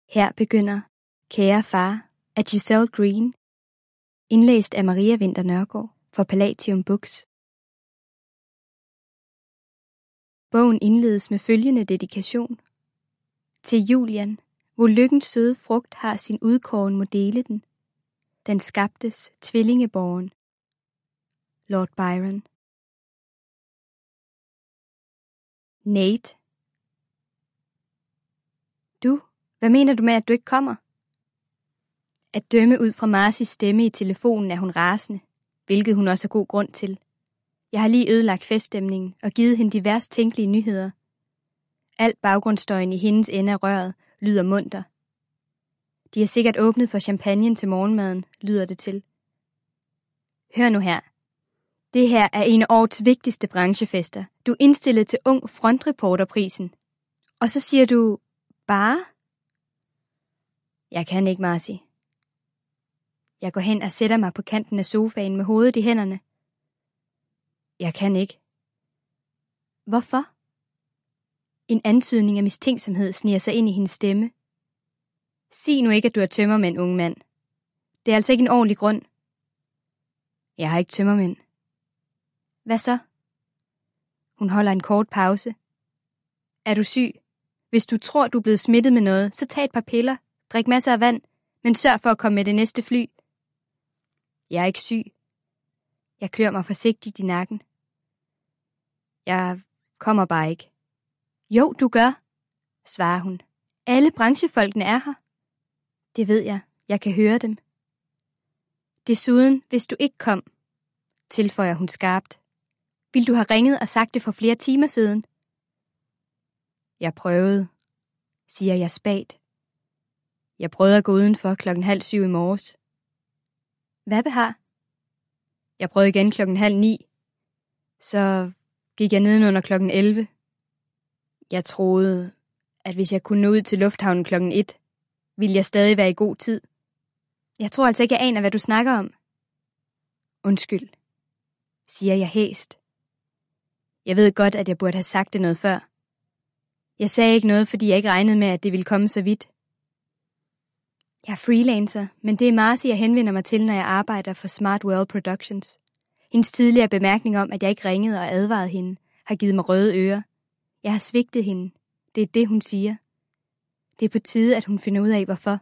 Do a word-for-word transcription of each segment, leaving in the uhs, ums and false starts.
Her begynder Kære far af Giselle Green, indlæst af Maria Winther Nørgaard for Palatium Books. Bogen indledes med følgende dedikation. Til Julian, hvor lykkens søde frugt har sin udkåren må dele den. Den skabtes tvillingeborgen. Lord Byron. Nate. Du, hvad mener du med, at du ikke kommer? At dømme ud fra Marcys stemme i telefonen er hun rasende, hvilket hun også har god grund til. Jeg har lige ødelagt feststemningen og givet hende de værst tænkelige nyheder. Alt baggrundsstøjen i hendes ende af røret lyder munter. De har sikkert åbnet for champagne til morgenmaden, lyder det til. Hør nu her. Det her er en af årets vigtigste branchefester. Du er indstillet til Ung Frontreporterprisen. Og så siger du, bare? Jeg kan ikke, Marcy. Jeg går hen og sætter mig på kanten af sofaen med hovedet i hænderne. Jeg kan ikke. Hvorfor? En antydning af mistænksomhed sniger sig ind i hendes stemme. Sig nu ikke, at du er tømmermænd, unge mand. Det er altså ikke en ordentlig grund. Jeg har ikke tømmermænd. Hvad så? Hun holder en kort pause. Er du syg? Hvis du tror, du er blevet smittet med noget, så tag et par piller, drik masser af vand, men sørg for at komme med det næste fly. Jeg er ikke syg. Jeg klør mig forsigtigt i nakken. Jeg kommer bare ikke. Jo, du gør, svarer hun. Alle branchefolkene er her. Det ved jeg. Jeg kan høre dem. Desuden, hvis du ikke kom, tilføjer hun skarpt. Vil du have ringet og sagt det for flere timer siden? Jeg prøvede, siger jeg spagt. Jeg prøvede at gå udenfor klokken halv syv i morges. Hvad behar? Jeg prøvede igen klokken halv ni. Så gik jeg nedenunder klokken elleve. Jeg troede, at hvis jeg kunne nå ud til lufthavnen klokken et, ville jeg stadig være i god tid. Jeg tror altså ikke, jeg aner, hvad du snakker om. Undskyld, siger jeg hæst. Jeg ved godt, at jeg burde have sagt det noget før. Jeg sagde ikke noget, fordi jeg ikke regnede med, at det ville komme så vidt. Jeg er freelancer, men det er Marcy, jeg henvender mig til, når jeg arbejder for Smart World Productions. Hendes tidligere bemærkning om, at jeg ikke ringede og advarede hende, har givet mig røde ører. Jeg har svigtet hende. Det er det, hun siger. Det er på tide, at hun finder ud af, hvorfor.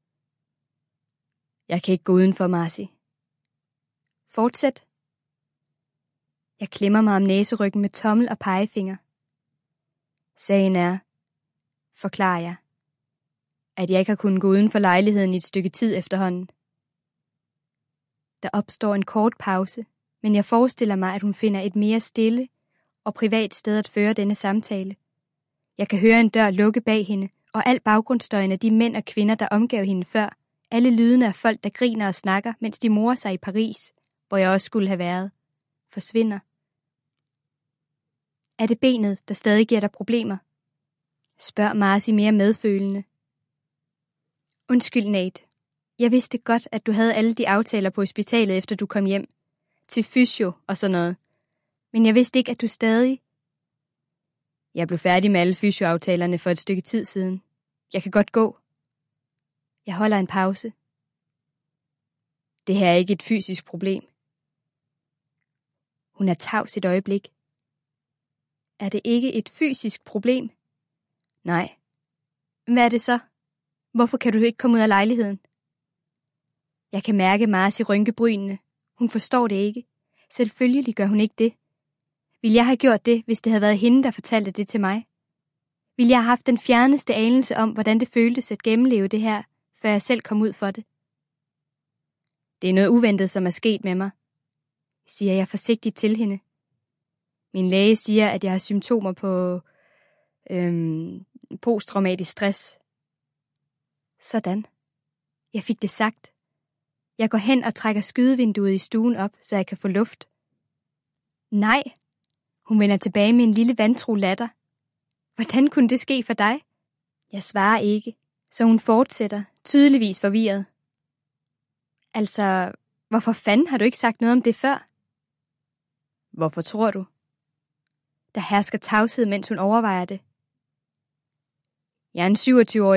Jeg kan ikke gå udenfor, Marcy. Fortsæt. Jeg klemmer mig om næseryggen med tommel og pegefinger. Sagen er, forklarer jeg, at jeg ikke har kunnet gå uden for lejligheden i et stykke tid efterhånden. Der opstår en kort pause, men jeg forestiller mig, at hun finder et mere stille og privat sted at føre denne samtale. Jeg kan høre en dør lukke bag hende, og al baggrundsstøjen af de mænd og kvinder, der omgav hende før, alle lydene af folk, der griner og snakker, mens de morer sig i Paris, hvor jeg også skulle have været, forsvinder. Er det benet, der stadig giver dig problemer? Spørger Marcy mere medfølende. Undskyld, Nate. Jeg vidste godt, at du havde alle de aftaler på hospitalet, efter du kom hjem. Til fysio og sådan noget. Men jeg vidste ikke, at du stadig... Jeg blev færdig med alle fysioaftalerne for et stykke tid siden. Jeg kan godt gå. Jeg holder en pause. Det her er ikke et fysisk problem. Hun er tavs et øjeblik. Er det ikke et fysisk problem? Nej. Hvad er det så? Hvorfor kan du ikke komme ud af lejligheden? Jeg kan mærke Marcy rynke brynene. Hun forstår det ikke. Selvfølgelig gør hun ikke det. Ville jeg have gjort det, hvis det havde været hende, der fortalte det til mig? Ville jeg have haft den fjerneste anelse om, hvordan det føltes at gennemleve det her, før jeg selv kom ud for det? Det er noget uventet, som er sket med mig, siger jeg forsigtigt til hende. Min læge siger, at jeg har symptomer på øhm, posttraumatisk stress. Sådan. Jeg fik det sagt. Jeg går hen og trækker skydevinduet i stuen op, så jeg kan få luft. Nej. Hun vender tilbage med en lille vantro latter. Hvordan kunne det ske for dig? Jeg svarer ikke, så hun fortsætter, tydeligvis forvirret. Altså, hvorfor fanden har du ikke sagt noget om det før? Hvorfor tror du? Der hersker tavshed, mens hun overvejer det. Jeg er en syvogtyve-årig